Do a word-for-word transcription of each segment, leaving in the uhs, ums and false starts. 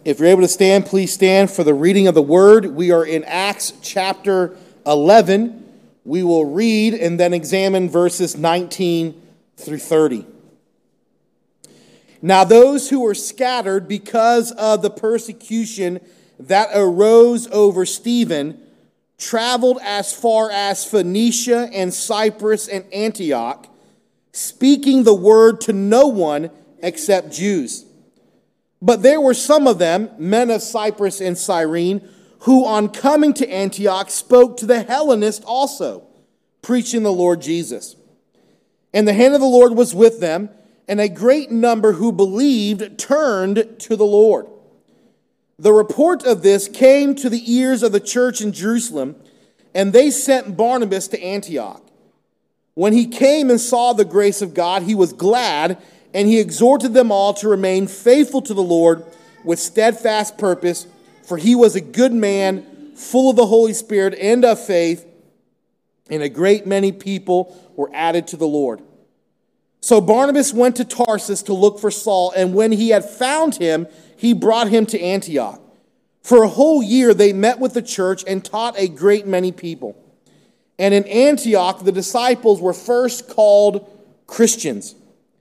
If you're able to stand, please stand for the reading of the word. We are in Acts chapter eleven. We will read and then examine verses nineteen through thirty. Now those who were scattered because of the persecution that arose over Stephen traveled as far as Phoenicia and Cyprus and Antioch, speaking the word to no one except Jews. But there were some of them, men of Cyprus and Cyrene, who on coming to Antioch spoke to the Hellenists also, preaching the Lord Jesus. And the hand of the Lord was with them, and a great number who believed turned to the Lord. The report of this came to the ears of the church in Jerusalem, and they sent Barnabas to Antioch. When he came and saw the grace of God, he was glad, and he exhorted them all to remain faithful to the Lord with steadfast purpose, for he was a good man, full of the Holy Spirit and of faith, and a great many people were added to the Lord. So Barnabas went to Tarsus to look for Saul, and when he had found him, he brought him to Antioch. For a whole year they met with the church and taught a great many people. And in Antioch the disciples were first called Christians.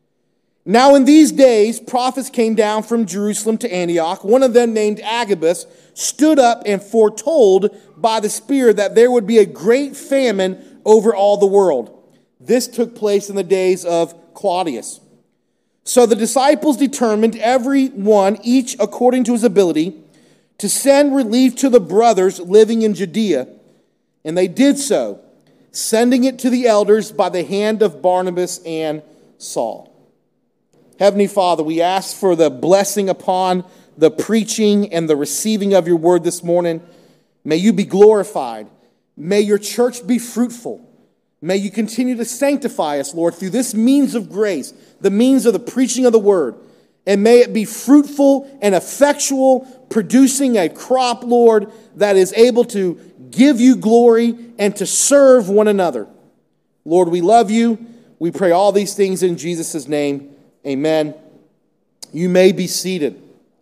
Now in these days prophets came down from Jerusalem to Antioch. One of them, named Agabus, stood up and foretold by the Spirit that there would be a great famine over all the world. This took place in the days of Claudius. So the disciples determined, every one, each according to his ability, to send relief to the brothers living in Judea. And they did so, sending it to the elders by the hand of Barnabas and Saul. Heavenly Father, we ask for the blessing upon the preaching and the receiving of your word this morning. May you be glorified. May your church be fruitful. May you continue to sanctify us, Lord, through this means of grace, the means of the preaching of the word. And may it be fruitful and effectual, producing a crop, Lord, that is able to give you glory and to serve one another. Lord, we love you. We pray all these things in Jesus' name. Amen. You may be seated.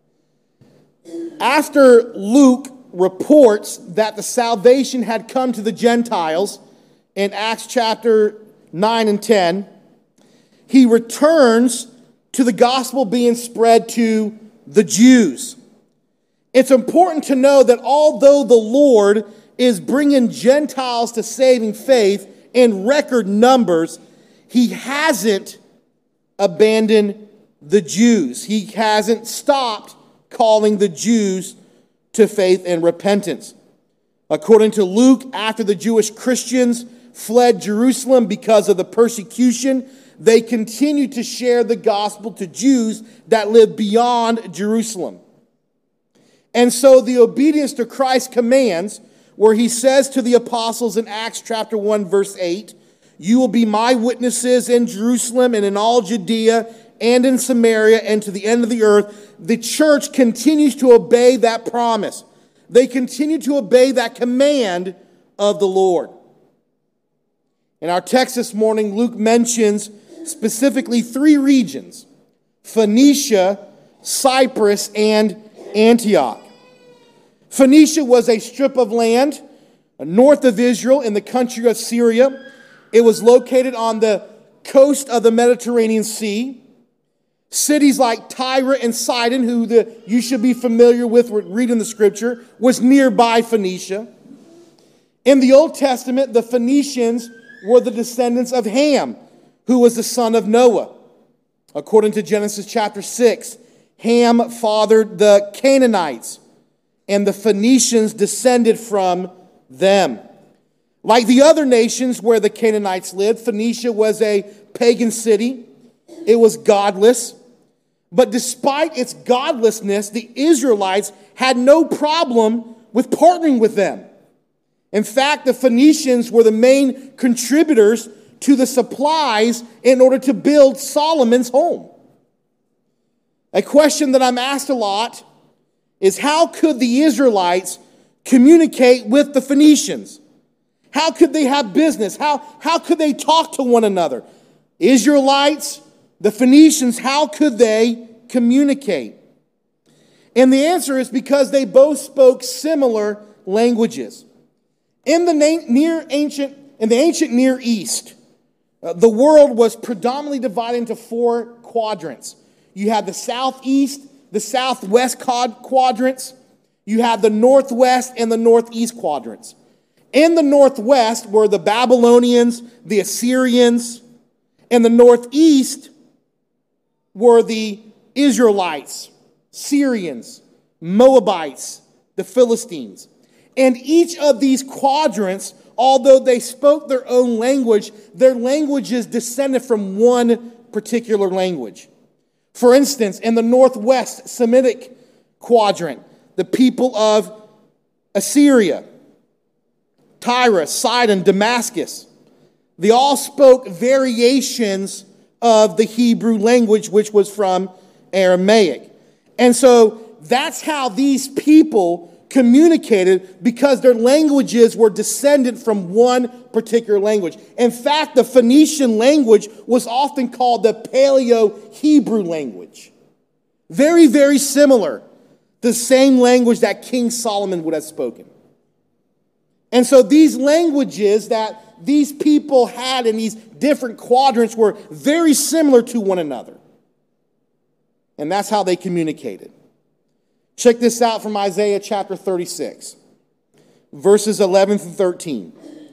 After Luke reports that the salvation had come to the Gentiles in Acts chapter nine and ten, he returns to the gospel being spread to the Jews. It's important to know that although the Lord is bringing Gentiles to saving faith in record numbers, he hasn't abandoned the Jews. He hasn't stopped calling the Jews to faith and repentance. According to Luke, after the Jewish Christians fled Jerusalem because of the persecution, they continued to share the gospel to Jews that lived beyond Jerusalem. And so the obedience to Christ's commands, where he says to the apostles in Acts chapter one, verse eight, "You will be my witnesses in Jerusalem and in all Judea and in Samaria and to the end of the earth." The church continues to obey that promise. They continue to obey that command of the Lord. In our text this morning, Luke mentions specifically three regions: Phoenicia, Cyprus, and Antioch. Phoenicia was a strip of land north of Israel in the country of Syria. It was located on the coast of the Mediterranean Sea. Cities like Tyre and Sidon, who the, you should be familiar with reading the scripture, was nearby Phoenicia. In the Old Testament, the Phoenicians were the descendants of Ham, who was the son of Noah. According to Genesis chapter six, Ham fathered the Canaanites, and the Phoenicians descended from them. Like the other nations where the Canaanites lived, Phoenicia was a pagan city. It was godless. But despite its godlessness, the Israelites had no problem with partnering with them. In fact, the Phoenicians were the main contributors to the supplies in order to build Solomon's home. A question that I'm asked a lot is, how could the Israelites communicate with the Phoenicians? How could they have business? How, how could they talk to one another? Israelites, the Phoenicians, how could they communicate? And the answer is because they both spoke similar languages. In the na- near ancient, in the ancient Near East, uh, the world was predominantly divided into four quadrants. You had the southeast, the southwest quad- quadrants. You had the northwest and the northeast quadrants. In the northwest were the Babylonians, the Assyrians, and the northeast were the Israelites, Syrians, Moabites, the Philistines. And each of these quadrants, although they spoke their own language, their languages descended from one particular language. For instance, in the northwest Semitic quadrant, the people of Assyria, Tyre, Sidon, Damascus, they all spoke variations of the Hebrew language, which was from Aramaic. And so that's how these people communicated, because their languages were descended from one particular language. In fact, the Phoenician language was often called the Paleo-Hebrew language. Very, very similar. The same language that King Solomon would have spoken. And so these languages that these people had in these different quadrants were very similar to one another. And that's how they communicated. Check this out from Isaiah chapter thirty-six, verses eleven through thirteen.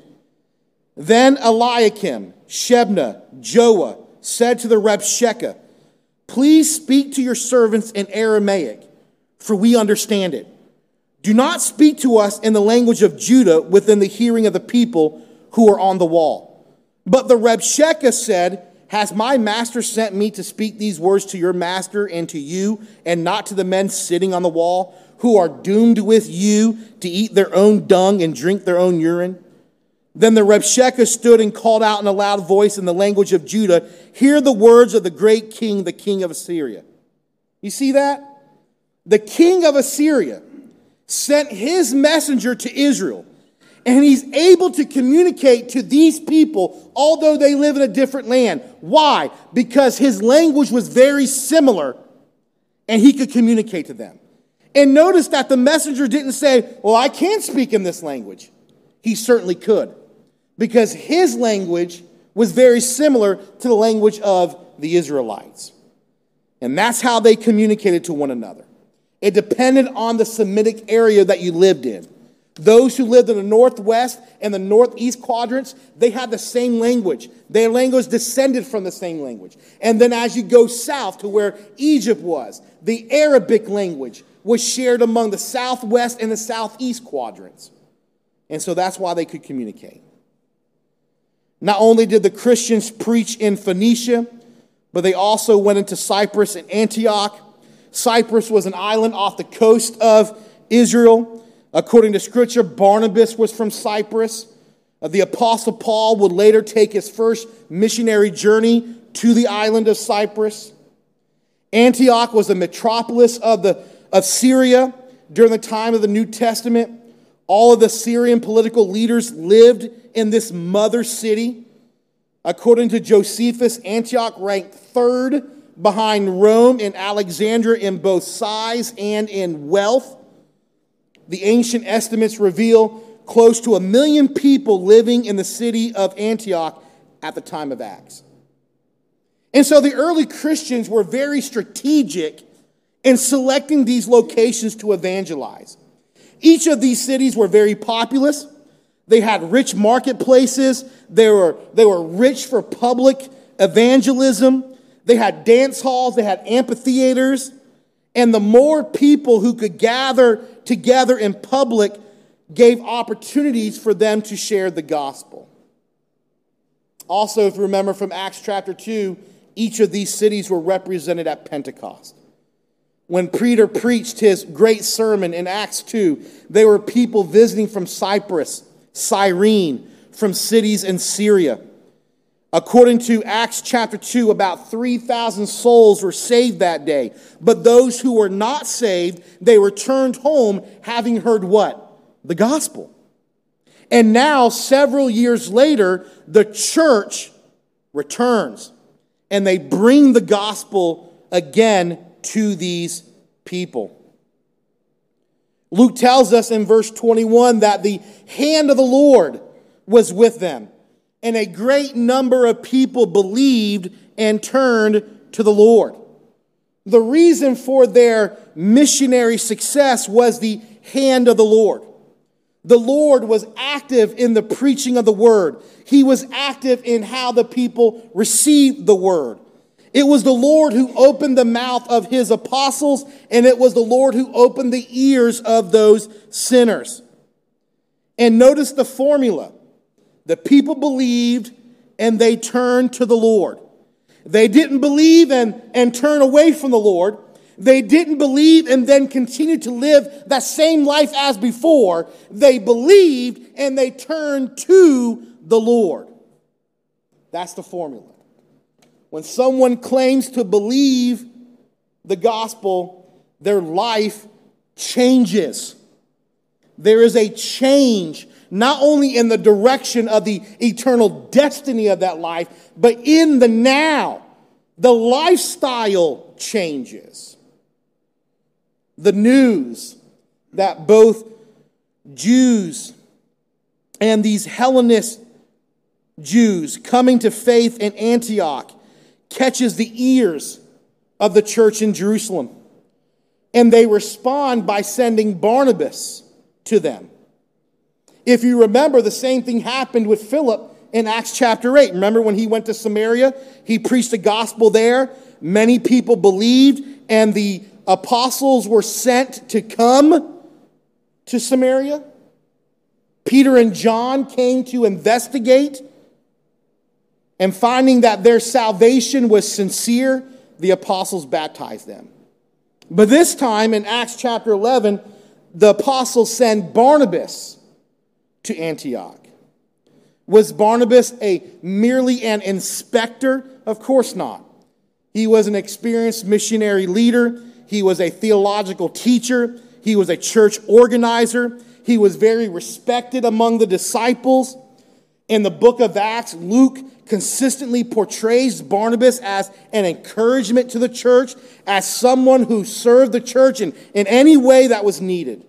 Then Eliakim, Shebna, Joah said to the Rabshakeh, "Please speak to your servants in Aramaic, for we understand it. Do not speak to us in the language of Judah within the hearing of the people who are on the wall." But the Rabshakeh said, "Has my master sent me to speak these words to your master and to you, and not to the men sitting on the wall, who are doomed with you to eat their own dung and drink their own urine?" Then the Rabshakeh stood and called out in a loud voice in the language of Judah, "Hear the words of the great king, the king of Assyria." You see that? The king of Assyria sent his messenger to Israel, and he's able to communicate to these people, although they live in a different land. Why? Because his language was very similar, and he could communicate to them. And notice that the messenger didn't say, "Well, I can't speak in this language." He certainly could, because his language was very similar to the language of the Israelites. And that's how they communicated to one another. It depended on the Semitic area that you lived in. Those who lived in the northwest and the northeast quadrants, they had the same language. Their language descended from the same language. And then as you go south to where Egypt was, the Arabic language was shared among the southwest and the southeast quadrants. And so that's why they could communicate. Not only did the Christians preach in Phoenicia, but they also went into Cyprus and Antioch. Cyprus was an island off the coast of Israel. According to Scripture, Barnabas was from Cyprus. Uh, the Apostle Paul would later take his first missionary journey to the island of Cyprus. Antioch was the metropolis of, the, of Syria during the time of the New Testament. All of the Syrian political leaders lived in this mother city. According to Josephus, Antioch ranked third behind Rome and Alexandria in both size and in wealth. The ancient estimates reveal close to a million people living in the city of Antioch at the time of Acts. And so the early Christians were very strategic in selecting these locations to evangelize. Each of these cities were very populous. They had rich marketplaces. They were, they were rich for public evangelism. They had dance halls. They had amphitheaters. And the more people who could gather together in public gave opportunities for them to share the gospel. Also, if you remember from Acts chapter two, each of these cities were represented at Pentecost. When Peter preached his great sermon in Acts two, there were people visiting from Cyprus, Cyrene, from cities in Syria. According to Acts chapter two, about three thousand souls were saved that day. But those who were not saved, they returned home having heard what? The gospel. And now, several years later, the church returns. And they bring the gospel again to these people. Luke tells us in verse twenty-one that the hand of the Lord was with them, and a great number of people believed and turned to the Lord. The reason for their missionary success was the hand of the Lord. The Lord was active in the preaching of the word. He was active in how the people received the word. It was the Lord who opened the mouth of his apostles, and it was the Lord who opened the ears of those sinners. And notice the formula. The people believed and they turned to the Lord. They didn't believe and, and turn away from the Lord. They didn't believe and then continue to live that same life as before. They believed and they turned to the Lord. That's the formula. When someone claims to believe the gospel, their life changes. There is a change, not only in the direction of the eternal destiny of that life, but in the now. The lifestyle changes. The news that both Jews and these Hellenist Jews coming to faith in Antioch catches the ears of the church in Jerusalem. And they respond by sending Barnabas to them. If you remember, the same thing happened with Philip in Acts chapter eight. Remember when he went to Samaria? He preached the gospel there. Many people believed, and the apostles were sent to come to Samaria. Peter and John came to investigate, and finding that their salvation was sincere, the apostles baptized them. But this time in Acts chapter eleven, the apostles send Barnabas to Antioch. Was Barnabas a merely an inspector? Of course not. He was an experienced missionary leader. He was a theological teacher. He was a church organizer. He was very respected among the disciples. In the book of Acts, Luke consistently portrays Barnabas as an encouragement to the church, as someone who served the church in, in any way that was needed.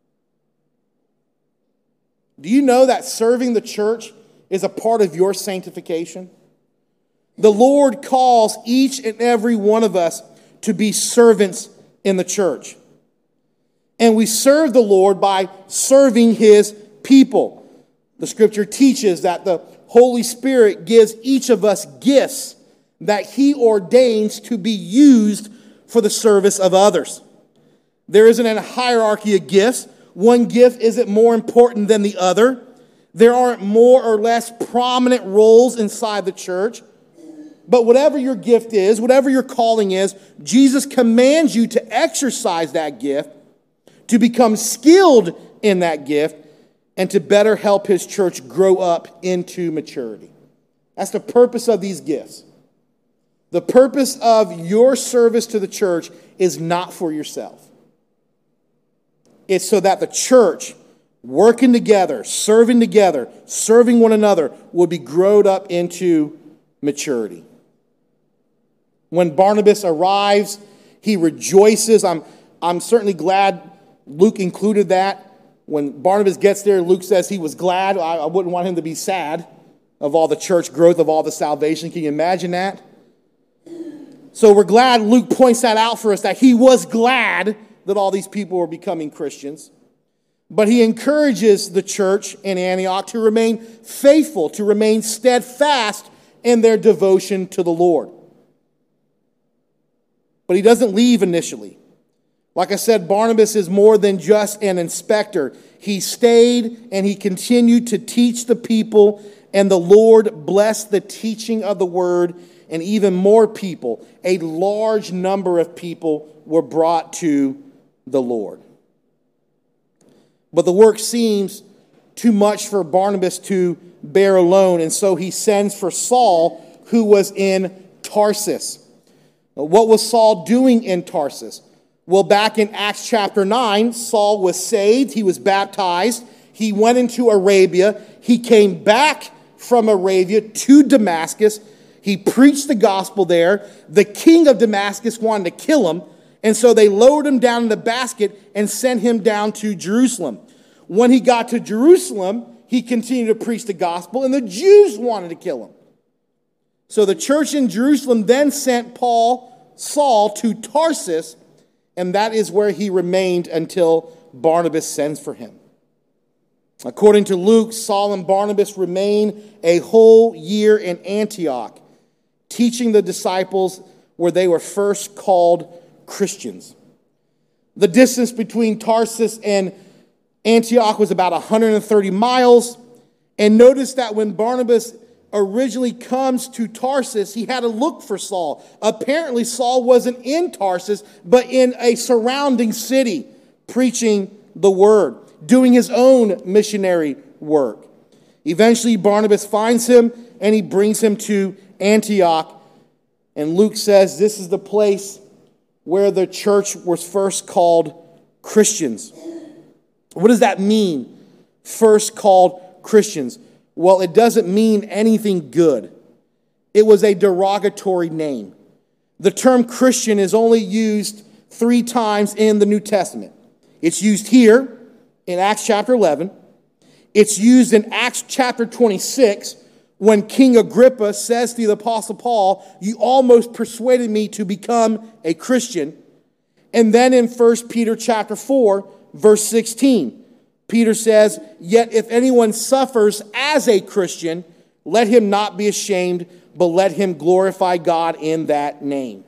Do you know that serving the church is a part of your sanctification? The Lord calls each and every one of us to be servants in the church. And we serve the Lord by serving his people. The scripture teaches that the Holy Spirit gives each of us gifts that he ordains to be used for the service of others. There isn't a hierarchy of gifts. One gift isn't more important than the other. There aren't more or less prominent roles inside the church. But whatever your gift is, whatever your calling is, Jesus commands you to exercise that gift, to become skilled in that gift, and to better help his church grow up into maturity. That's the purpose of these gifts. The purpose of your service to the church is not for yourself. It's so that the church, working together, serving together, serving one another, will be grown up into maturity. When Barnabas arrives, he rejoices. I'm, I'm certainly glad Luke included that. When Barnabas gets there, Luke says he was glad. I, I wouldn't want him to be sad of all the church growth, of all the salvation. Can you imagine that? So we're glad Luke points that out for us, that he was glad that all these people were becoming Christians. But he encourages the church in Antioch to remain faithful, to remain steadfast in their devotion to the Lord. But he doesn't leave initially. Like I said, Barnabas is more than just an inspector. He stayed and he continued to teach the people, and the Lord blessed the teaching of the word, and even more people, a large number of people, were brought to the Lord. But the work seems too much for Barnabas to bear alone, and so he sends for Saul, who was in Tarsus. What was Saul doing in Tarsus? Well, back in Acts chapter nine, Saul was saved. He was baptized. He went into Arabia. He came back from Arabia to Damascus. He preached the gospel there. The king of Damascus wanted to kill him, And so they lowered him down in the basket and sent him down to Jerusalem. When he got to Jerusalem, he continued to preach the gospel, and the Jews wanted to kill him. So the church in Jerusalem then sent Paul, Saul, to Tarsus, and that is where he remained until Barnabas sends for him. According to Luke, Saul and Barnabas remain a whole year in Antioch, teaching the disciples where they were first called Christians. The distance between Tarsus and Antioch was about one hundred thirty miles. And notice that when Barnabas originally comes to Tarsus, he had to look for Saul. Apparently, Saul wasn't in Tarsus, but in a surrounding city, preaching the word, doing his own missionary work. Eventually, Barnabas finds him, and he brings him to Antioch. And Luke says this is the place where the church was first called Christians. What does that mean, first called Christians? Well, it doesn't mean anything good. It was a derogatory name. The term Christian is only used three times in the New Testament. It's used here in Acts chapter eleven. It's used in Acts chapter twenty-six when King Agrippa says to the Apostle Paul, "You almost persuaded me to become a Christian." And then in First Peter chapter four, verse sixteen, Peter says, "Yet if anyone suffers as a Christian, let him not be ashamed, but let him glorify God in that name."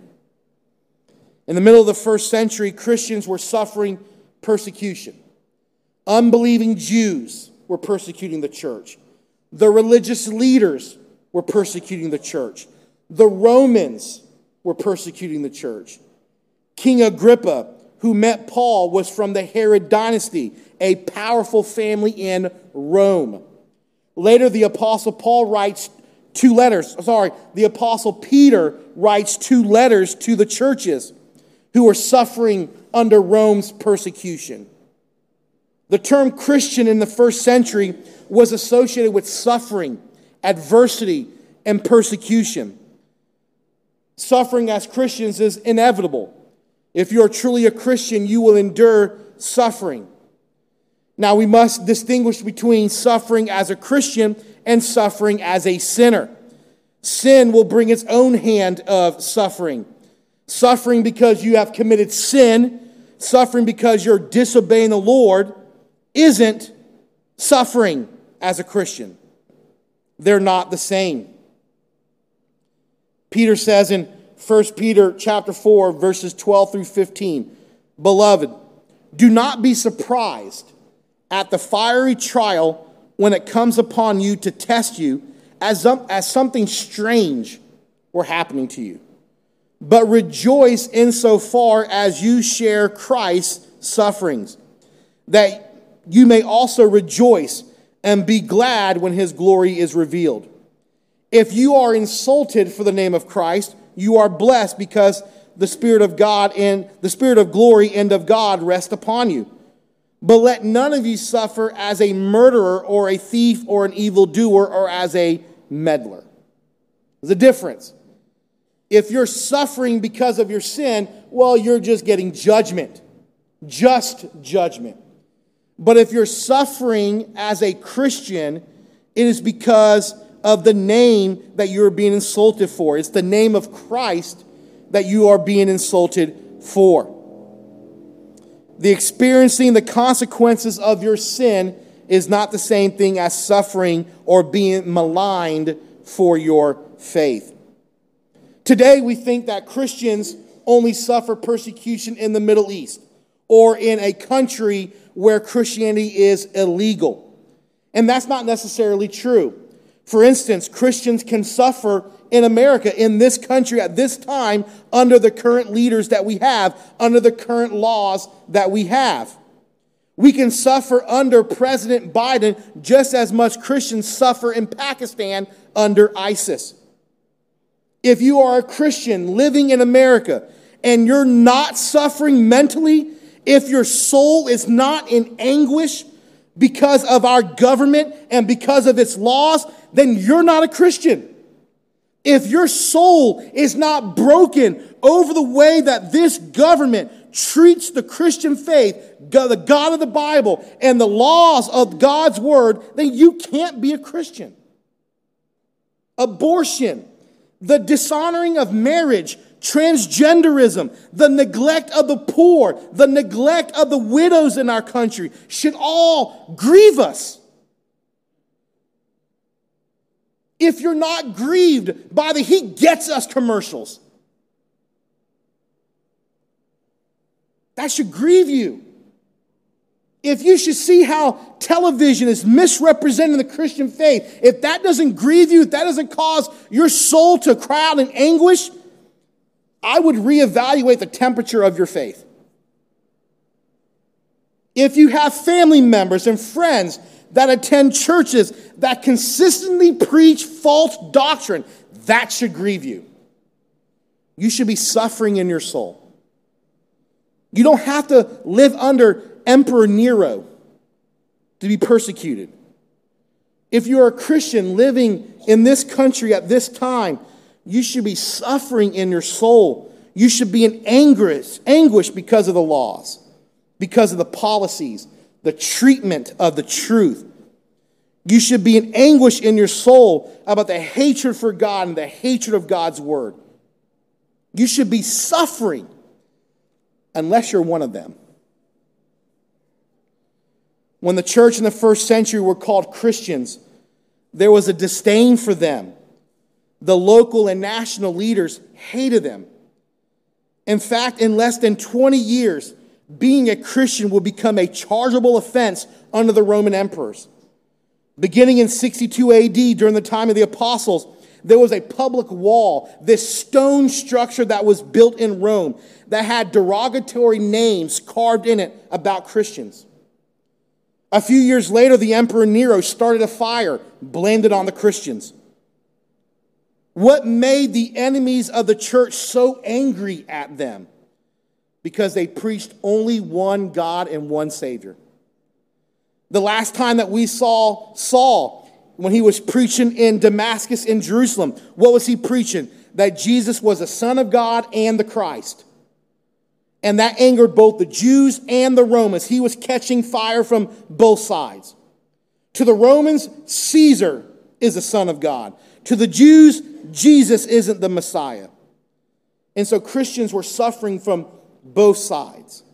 In the middle of the first century, Christians were suffering persecution. Unbelieving Jews were persecuting the church. The religious leaders were persecuting the church. The Romans were persecuting the church. King Agrippa, who met Paul, was from the Herod dynasty, a powerful family in Rome. Later, the Apostle Paul writes two letters. Sorry, the Apostle Peter writes two letters to the churches who were suffering under Rome's persecution. The term Christian in the first century was associated with suffering, adversity, and persecution. Suffering as Christians is inevitable. If you're truly a Christian, you will endure suffering. Now, we must distinguish between suffering as a Christian and suffering as a sinner. Sin will bring its own hand of suffering. Suffering because you have committed sin, suffering because you're disobeying the Lord, isn't suffering as a Christian. They're not the same. Peter says in First Peter chapter four, verses twelve through fifteen, "Beloved, do not be surprised at the fiery trial when it comes upon you to test you as, um, as something strange were happening to you. But rejoice insofar as you share Christ's sufferings, that you may also rejoice and be glad when his glory is revealed. If you are insulted for the name of Christ, you are blessed because the Spirit of God and the Spirit of glory and of God rest upon you. But let none of you suffer as a murderer or a thief or an evildoer or as a meddler." There's a difference. If you're suffering because of your sin, well, you're just getting judgment. Just judgment. But if you're suffering as a Christian, it is because of the name that you're being insulted for. It's the name of Christ that you are being insulted for. The experiencing the consequences of your sin is not the same thing as suffering or being maligned for your faith. Today, we think that Christians only suffer persecution in the Middle East or in a country where Christianity is illegal. And that's not necessarily true. For instance, Christians can suffer in America, in this country, at this time, under the current leaders that we have, under the current laws that we have. We can suffer under President Biden just as much Christians suffer in Pakistan under ISIS. If you are a Christian living in America and you're not suffering mentally, if your soul is not in anguish because of our government and because of its laws, then you're not a Christian. If your soul is not broken over the way that this government treats the Christian faith, the God of the Bible, and the laws of God's word, then you can't be a Christian. Abortion, the dishonoring of marriage, transgenderism, the neglect of the poor, the neglect of the widows in our country should all grieve us. If you're not grieved by the "he gets us" commercials, that should grieve you. If you should see how television is misrepresenting the Christian faith, if that doesn't grieve you, if that doesn't cause your soul to cry out in anguish, I would reevaluate the temperature of your faith. If you have family members and friends that attend churches that consistently preach false doctrine, that should grieve you. You should be suffering in your soul. You don't have to live under Emperor Nero to be persecuted. If you're a Christian living in this country at this time, you should be suffering in your soul. You should be in anguish, anguish because of the laws, because of the policies, the treatment of the truth. You should be in anguish in your soul about the hatred for God and the hatred of God's word. You should be suffering unless you're one of them. When the church in the first century were called Christians, there was a disdain for them. The local and national leaders hated them. In fact, in less than twenty years, being a Christian would become a chargeable offense under the Roman emperors. Beginning in sixty-two A D, during the time of the apostles, there was a public wall, this stone structure that was built in Rome that had derogatory names carved in it about Christians. A few years later, the Emperor Nero started a fire, blamed it on the Christians. What made the enemies of the church so angry at them? Because they preached only one God and one Savior. The last time that we saw Saul, when he was preaching in Damascus in Jerusalem, what was he preaching? That Jesus was the Son of God and the Christ. And that angered both the Jews and the Romans. He was catching fire from both sides. To the Romans, Caesar is the Son of God. To the Jews, Jesus isn't the Messiah. And so Christians were suffering from both sides.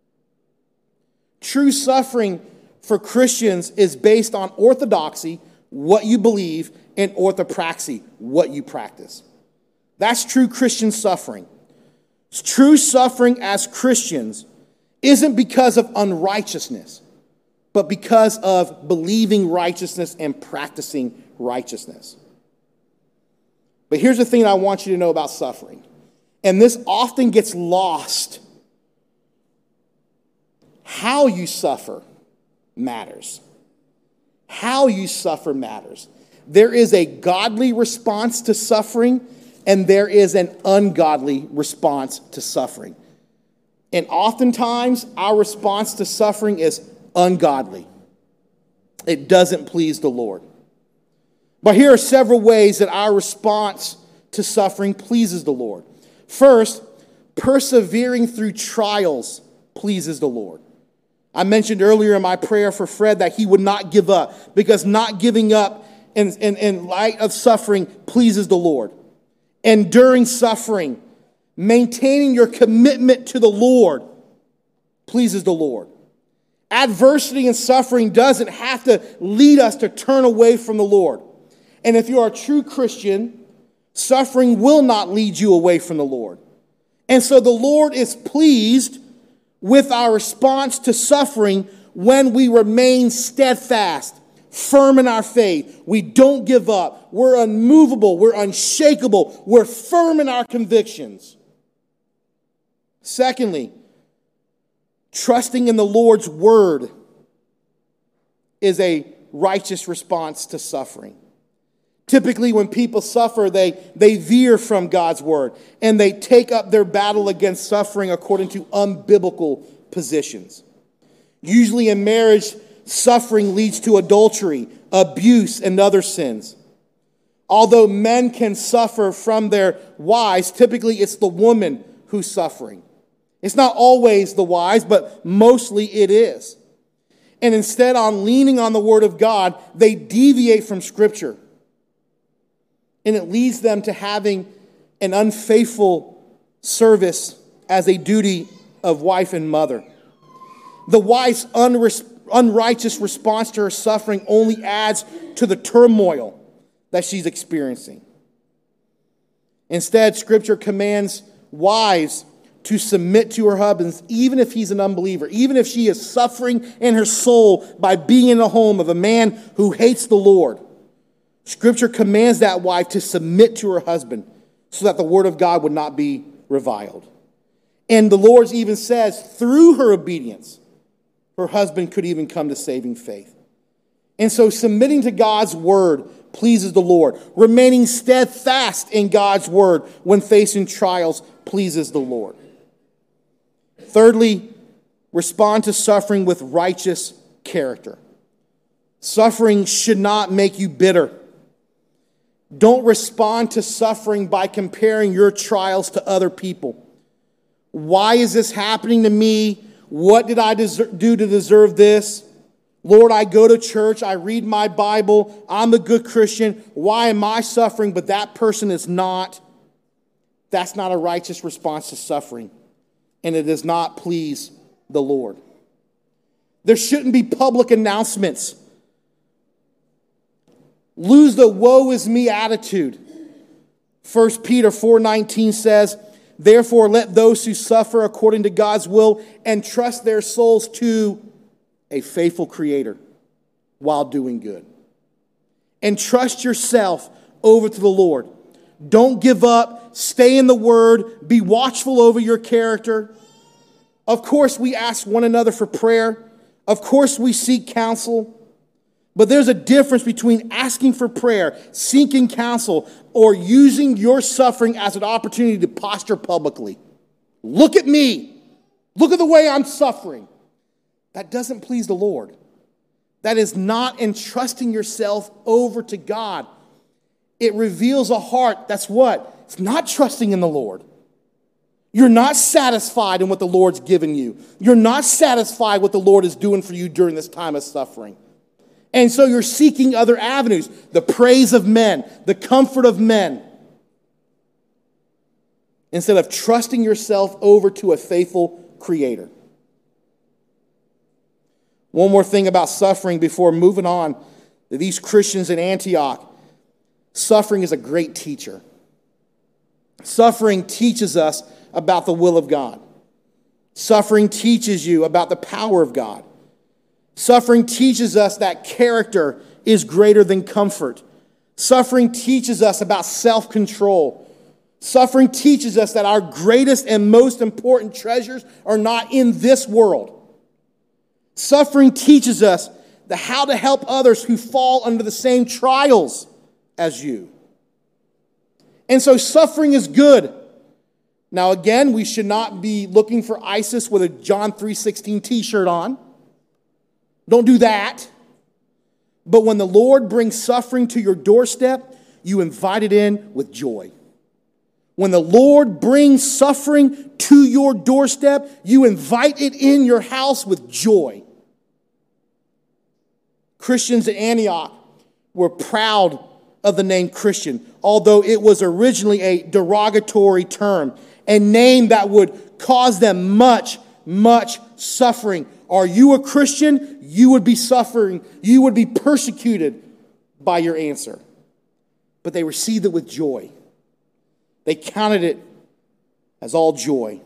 True suffering for Christians is based on orthodoxy, what you believe, and orthopraxy, what you practice. That's true Christian suffering. True suffering as Christians isn't because of unrighteousness, but because of believing righteousness and practicing righteousness. But here's the thing I want you to know about suffering, and this often gets lost. How you suffer matters. How you suffer matters. There is a godly response to suffering, and there is an ungodly response to suffering. And oftentimes, our response to suffering is ungodly. It doesn't please the Lord. But here are several ways that our response to suffering pleases the Lord. First, persevering through trials pleases the Lord. I mentioned earlier in my prayer for Fred that he would not give up, because not giving up in, in, in light of suffering pleases the Lord. Enduring suffering, maintaining your commitment to the Lord pleases the Lord. Adversity and suffering doesn't have to lead us to turn away from the Lord. And if you are a true Christian, suffering will not lead you away from the Lord. And so the Lord is pleased with our response to suffering when we remain steadfast, firm in our faith. We don't give up. We're unmovable. We're unshakable. We're firm in our convictions. Secondly, trusting in the Lord's word is a righteous response to suffering. Typically, when people suffer, they, they veer from God's word, and they take up their battle against suffering according to unbiblical positions. Usually in marriage, suffering leads to adultery, abuse, and other sins. Although men can suffer from their wives, typically it's the woman who's suffering. It's not always the wives, but mostly it is. And instead, on leaning on the Word of God, they deviate from Scripture. And it leads them to having an unfaithful service as a duty of wife and mother. The wife's unres- unrighteous response to her suffering only adds to the turmoil that she's experiencing. Instead, Scripture commands wives to submit to her husbands, even if he's an unbeliever, even if she is suffering in her soul by being in the home of a man who hates the Lord. Scripture commands that wife to submit to her husband so that the word of God would not be reviled. And the Lord even says, through her obedience, her husband could even come to saving faith. And so submitting to God's word pleases the Lord. Remaining steadfast in God's word when facing trials pleases the Lord. Thirdly, respond to suffering with righteous character. Suffering should not make you bitter. Don't respond to suffering by comparing your trials to other people. Why is this happening to me? What did I deser- do to deserve this? Lord, I go to church, I read my Bible, I'm a good Christian. Why am I suffering, but that person is not? That's not a righteous response to suffering, and it does not please the Lord. There shouldn't be public announcements. Lose the woe is me attitude. First Peter four nineteen says, therefore let those who suffer according to God's will entrust their souls to a faithful Creator while doing good. Entrust yourself over to the Lord. Don't give up. Stay in the Word. Be watchful over your character. Of course, we ask one another for prayer. Of course, we seek counsel. But there's a difference between asking for prayer, seeking counsel, or using your suffering as an opportunity to posture publicly. Look at me. Look at the way I'm suffering. That doesn't please the Lord. That is not entrusting yourself over to God. It reveals a heart that's what? It's not trusting in the Lord. You're not satisfied in what the Lord's given you. You're not satisfied what the Lord is doing for you during this time of suffering. And so you're seeking other avenues, the praise of men, the comfort of men, instead of trusting yourself over to a faithful Creator. One more thing about suffering before moving on to these Christians in Antioch. Suffering is a great teacher. Suffering teaches us about the will of God. Suffering teaches you about the power of God. Suffering teaches us that character is greater than comfort. Suffering teaches us about self-control. Suffering teaches us that our greatest and most important treasures are not in this world. Suffering teaches us the how to help others who fall under the same trials as you. And so suffering is good. Now again, we should not be looking for ISIS with a John three sixteen t-shirt on. Don't do that. But when the Lord brings suffering to your doorstep, you invite it in with joy. When the Lord brings suffering to your doorstep, you invite it in your house with joy. Christians at Antioch were proud of the name Christian, although it was originally a derogatory term, a name that would cause them much, much suffering. Are you a Christian? You would be suffering. You would be persecuted by your answer. But they received it with joy. They counted it as all joy.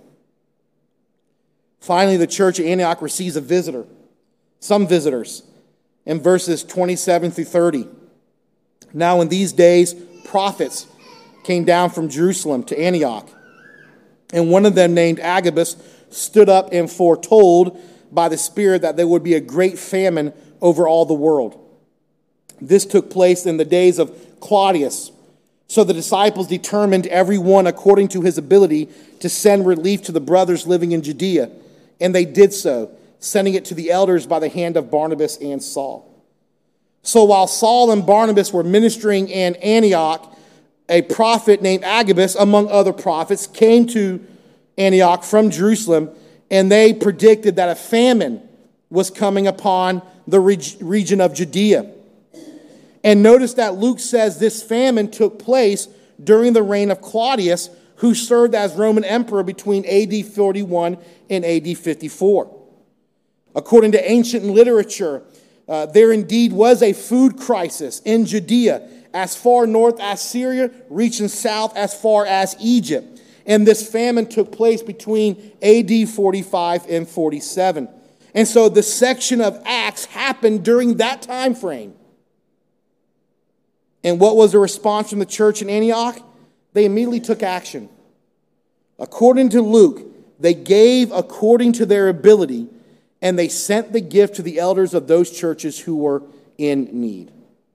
Finally, the church at Antioch receives a visitor, some visitors, in verses twenty-seven through thirty. Now in these days, prophets came down from Jerusalem to Antioch, and one of them, named Agabus, stood up and foretold by the Spirit that there would be a great famine over all the world. This took place in the days of Claudius. So the disciples determined, every one according to his ability, to send relief to the brothers living in Judea. And they did so, sending it to the elders by the hand of Barnabas and Saul. So while Saul and Barnabas were ministering in Antioch, a prophet named Agabus, among other prophets, came to Antioch from Jerusalem, and they predicted that a famine was coming upon the reg- region of Judea. And notice that Luke says this famine took place during the reign of Claudius, who served as Roman emperor between A D forty-one and A D fifty-four. According to ancient literature, uh, there indeed was a food crisis in Judea, as far north as Syria, reaching south as far as Egypt. And this famine took place between A D forty-five and forty-seven. And so the section of Acts happened during that time frame. And what was the response from the church in Antioch? They immediately took action. According to Luke, they gave according to their ability, and they sent the gift to the elders of those churches who were in need.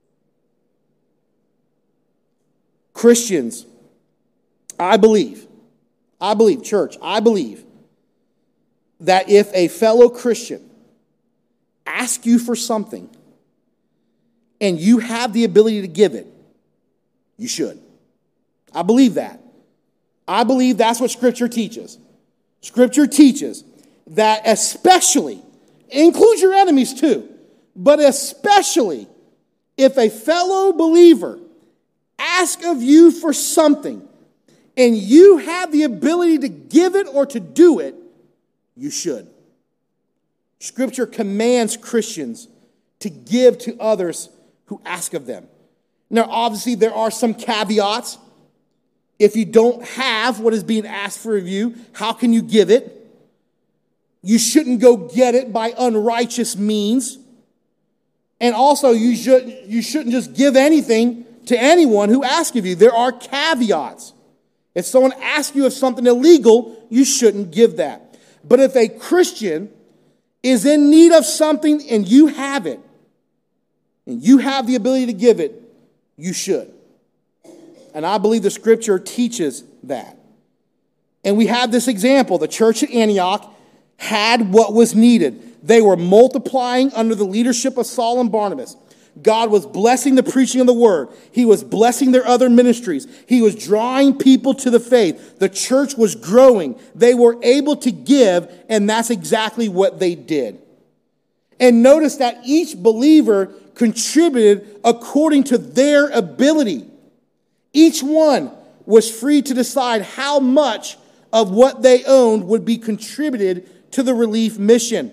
Christians, I believe, I believe, church, I believe that if a fellow Christian asks you for something and you have the ability to give it, you should. I believe that. I believe that's what Scripture teaches. Scripture teaches that especially, include your enemies too, but especially if a fellow believer asks of you for something and you have the ability to give it or to do it, you should. Scripture commands Christians to give to others who ask of them. Now, obviously, there are some caveats. If you don't have what is being asked for of you, how can you give it? You shouldn't go get it by unrighteous means. And also, you, should, you shouldn't just give anything to anyone who asks of you. There are caveats. If someone asks you of something illegal, you shouldn't give that. But if a Christian is in need of something and you have it, and you have the ability to give it, you should. And I believe the Scripture teaches that. And we have this example. The church at Antioch had what was needed. They were multiplying under the leadership of Saul and Barnabas. God was blessing the preaching of the word. He was blessing their other ministries. He was drawing people to the faith. The church was growing. They were able to give, and that's exactly what they did. And notice that each believer contributed according to their ability. Each one was free to decide how much of what they owned would be contributed to the relief mission.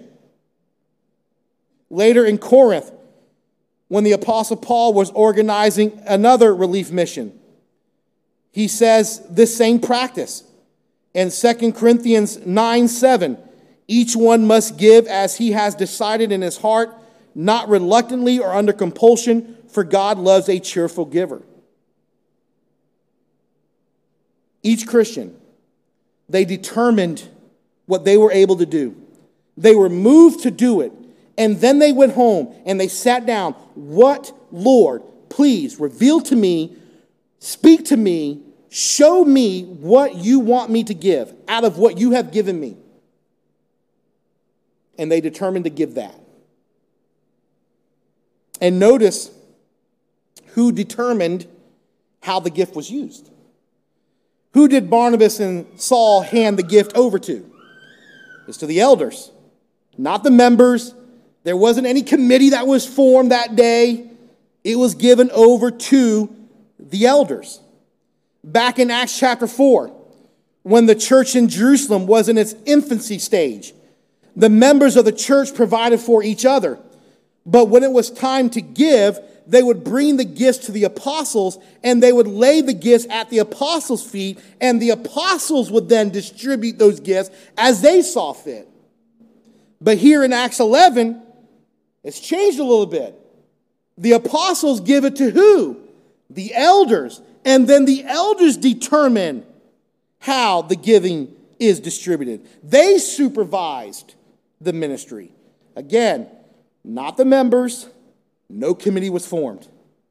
Later in Corinth, when the Apostle Paul was organizing another relief mission, he says this same practice. In Second Corinthians nine seven, each one must give as he has decided in his heart, not reluctantly or under compulsion, for God loves a cheerful giver. Each Christian, they determined what they were able to do. They were moved to do it. And then they went home and they sat down. What, Lord, please reveal to me, speak to me, show me what you want me to give out of what you have given me. And they determined to give that. And notice who determined how the gift was used. Who did Barnabas and Saul hand the gift over to? It's to the elders, not the members. There wasn't any committee that was formed that day. It was given over to the elders. Back in Acts chapter four, when the church in Jerusalem was in its infancy stage, the members of the church provided for each other. But when it was time to give, they would bring the gifts to the apostles, and they would lay the gifts at the apostles' feet, and the apostles would then distribute those gifts as they saw fit. But here in Acts eleven, it's changed a little bit. The apostles give it to who? The elders. And then the elders determine how the giving is distributed. They supervised the ministry. Again, not the members. No committee was formed.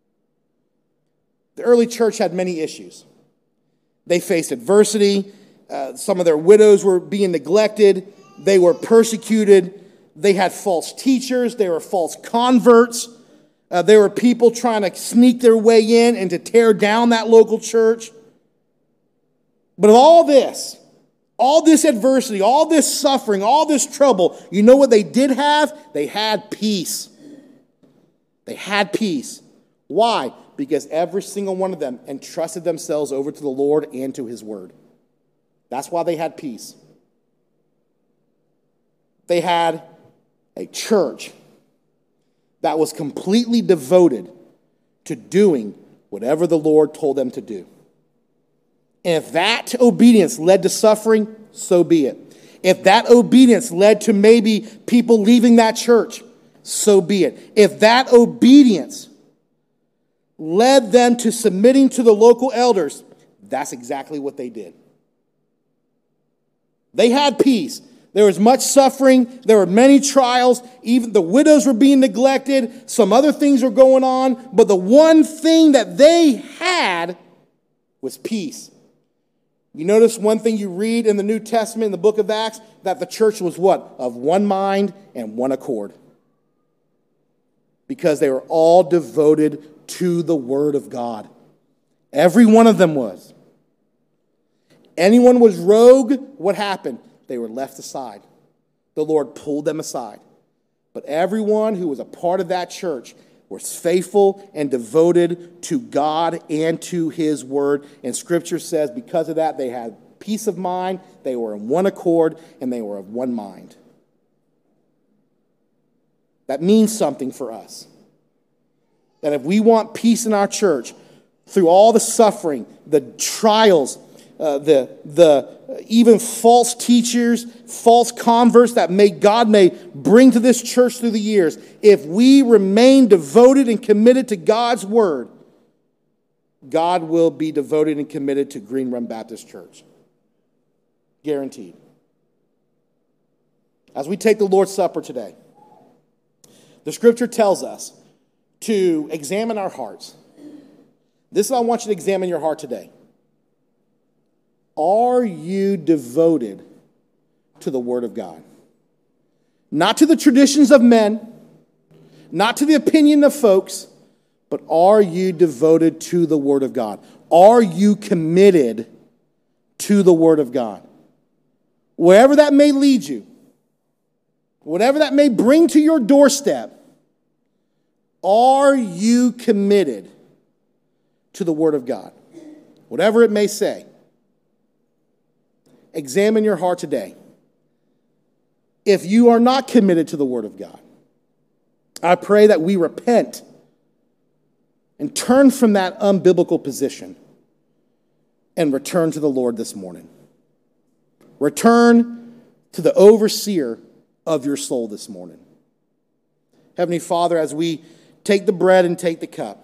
The early church had many issues. They faced adversity. Uh, some of their widows were being neglected. They were persecuted. They had false teachers. They were false converts. Uh, there were people trying to sneak their way in and to tear down that local church. But of all this, all this adversity, all this suffering, all this trouble, you know what they did have? They had peace. They had peace. Why? Because every single one of them entrusted themselves over to the Lord and to his word. That's why they had peace. They had a church that was completely devoted to doing whatever the Lord told them to do. And if that obedience led to suffering, so be it. If that obedience led to maybe people leaving that church, so be it. If that obedience led them to submitting to the local elders, that's exactly what they did. They had peace. There was much suffering. There were many trials. Even the widows were being neglected. Some other things were going on. But the one thing that they had was peace. You notice one thing you read in the New Testament, in the book of Acts, that the church was what? Of one mind and one accord. Because they were all devoted to the Word of God. Every one of them was. Anyone was rogue, what happened? They were left aside. The Lord pulled them aside. But everyone who was a part of that church was faithful and devoted to God and to his word. And Scripture says because of that, they had peace of mind, they were in one accord, and they were of one mind. That means something for us. That if we want peace in our church, through all the suffering, the trials, uh, the, the even false teachers, false converts that may God may bring to this church through the years, if we remain devoted and committed to God's word, God will be devoted and committed to Green Run Baptist Church. Guaranteed. As we take the Lord's Supper today, the Scripture tells us to examine our hearts. This is what I want you to examine your heart today. Are you devoted to the Word of God? Not to the traditions of men, not to the opinion of folks, but are you devoted to the Word of God? Are you committed to the Word of God? Wherever that may lead you, whatever that may bring to your doorstep, are you committed to the Word of God? Whatever it may say. Examine your heart today. If you are not committed to the Word of God, I pray that we repent and turn from that unbiblical position and return to the Lord this morning. Return to the overseer of your soul this morning. Heavenly Father, as we take the bread and take the cup,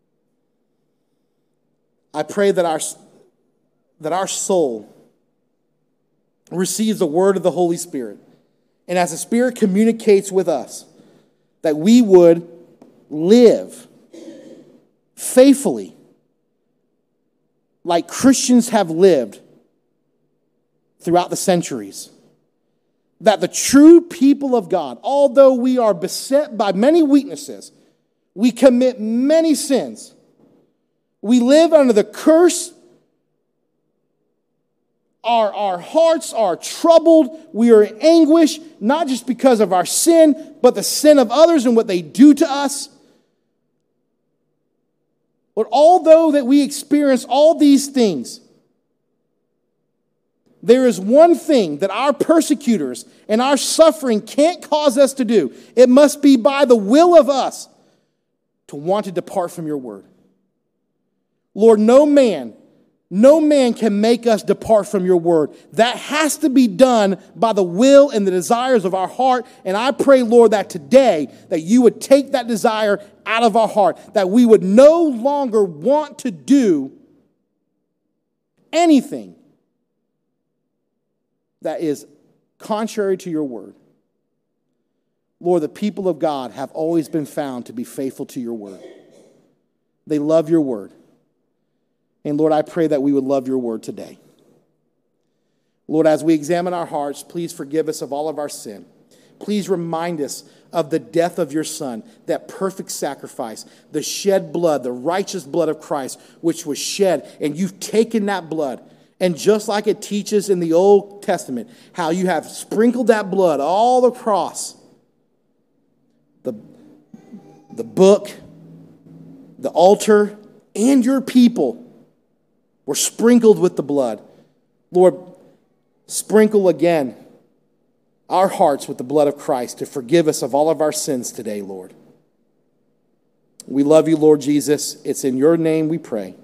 I pray that our, that our soul receives the word of the Holy Spirit. And as the Spirit communicates with us, that we would live faithfully like Christians have lived throughout the centuries. That the true people of God, although we are beset by many weaknesses, we commit many sins, we live under the curse. Our, our hearts are troubled. We are in anguish, not just because of our sin, but the sin of others and what they do to us. But although that we experience all these things, there is one thing that our persecutors and our suffering can't cause us to do. It must be by the will of us to want to depart from your word. Lord, no man No man can make us depart from your word. That has to be done by the will and the desires of our heart. And I pray, Lord, that today that you would take that desire out of our heart, that we would no longer want to do anything that is contrary to your word. Lord, the people of God have always been found to be faithful to your word. They love your word. And Lord, I pray that we would love your word today. Lord, as we examine our hearts, please forgive us of all of our sin. please remind us of the death of your Son, that perfect sacrifice, the shed blood, the righteous blood of Christ, which was shed, and you've taken that blood. And just like it teaches in the Old Testament, how you have sprinkled that blood all across the, the book, the altar, and your people were sprinkled with the blood. Lord, sprinkle again our hearts with the blood of Christ to forgive us of all of our sins today, Lord. We love you, Lord Jesus. It's in your name we pray.